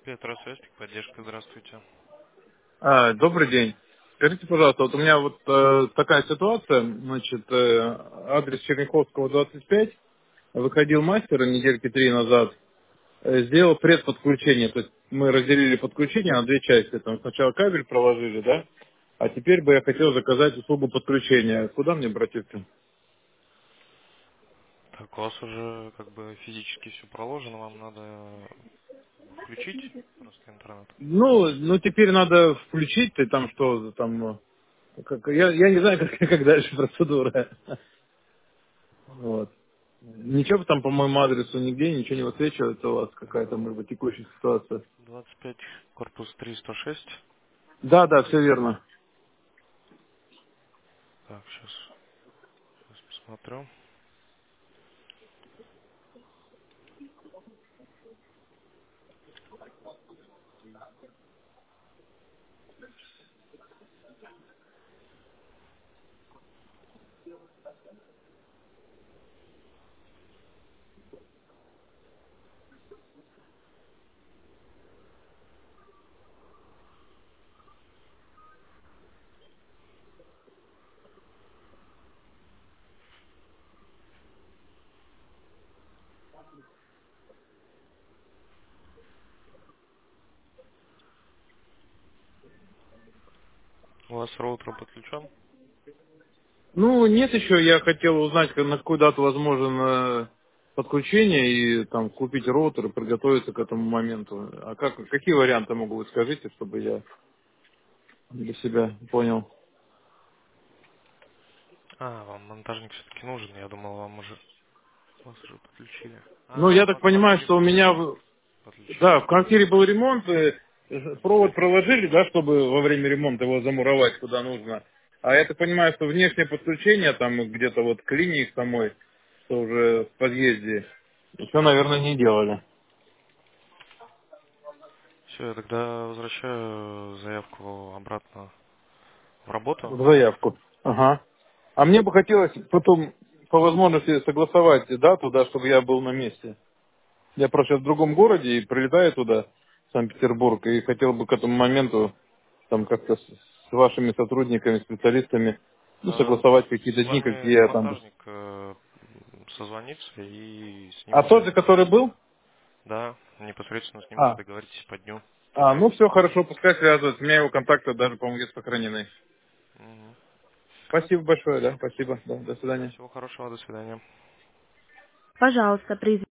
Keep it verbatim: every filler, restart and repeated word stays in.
Петросвязь, поддержка, здравствуйте. А, добрый день. Скажите, пожалуйста, вот у меня вот э, такая ситуация, значит, э, адрес Черняховского двадцать пять, выходил мастер недельки три назад, э, сделал предподключение, то есть мы разделили подключение на две части, там сначала кабель проложили, да, а теперь бы я хотел заказать услугу подключения. Куда мне обратиться? Так, у вас уже как бы физически все проложено, вам надо как бы включить просто интернет. Ну, ну теперь надо включить, ты там что, там, э, как, я, я не знаю, как, как дальше процедура. Вот. Ничего там по моему адресу нигде, ничего не высвечивается у вас, какая-то, может быть, текущая ситуация. двадцать пять, корпус триста шесть. Да, да, все верно. Так, сейчас, сейчас посмотрю. У вас роутер подключен? Ну, нет еще, я хотел узнать, как- на какую дату возможно э, подключение и там купить роутер и приготовиться к этому моменту. А как, какие варианты могут быть, скажите, чтобы я для себя понял. А, вам монтажник все-таки нужен, я думал, вам уже, вас уже подключили. Ну, А, я у так вас в понимаю, квартире что у был меня, ремонт, в- подключили. да, в квартире был ремонт, э, провод проложили, да, чтобы во время ремонта его замуровать куда нужно. А я так понимаю, что внешнее подключение там где-то вот к линии самой, что уже в подъезде, еще, наверное, не делали. Все, я тогда возвращаю заявку обратно в работу. В заявку. Ага. А мне бы хотелось потом по возможности согласовать дату, да, чтобы я был на месте. Я просто сейчас в другом городе и прилетаю туда, в Санкт-Петербург, и хотел бы к этому моменту там как-то с, с вашими сотрудниками, специалистами, ну, Да, согласовать с какие-то дни, какие вами я там. монтажник э, созвонится и с ним А тот же, уже, который был? да, непосредственно с ним уже А, договоритесь по дню. а, ну все хорошо, пускай связывают. У меня его контакты даже, по-моему, есть сохранены. Мгм. Спасибо большое, да, Все. спасибо, да, до свидания. Всего хорошего, до свидания. Пожалуйста, при